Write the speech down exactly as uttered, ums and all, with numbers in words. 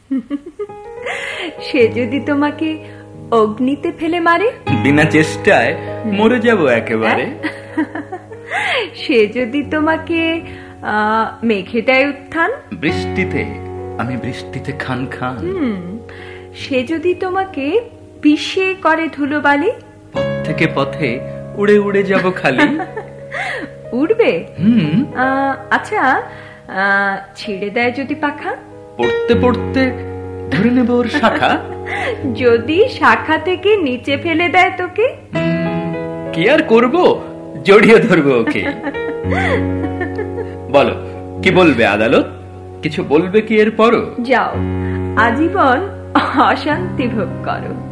সে যদি তোমাকে অগ্নিতে ফেলে মারে? বিনা চেষ্টায় মরে যাব একেবারে। সে যদি তোমাকে আহ মেঘে দেয় উত্থান? বৃষ্টিতে আমি বৃষ্টিতে খান খান। সে যদি তোমাকে পিষে করে ধুলোবালি? পথ থেকে পথে উড়ে উড়ে যাব খালি। উড়বে? হুম। আচ্ছা, ছিঁড়ে দেয় যদি পাখা? পড়তে পড়তে ধরে নেব ওর শাখা। যদি শাখা থেকে নিচে ফেলে দেয় তোকে? কি আর করবো, জড়িয়ে ধরবো ওকে। বলো, কি বলবে আদালত? কিছু বলবে কি এর পরও? যাও, আজীবন অশান্তি ভোগ করো।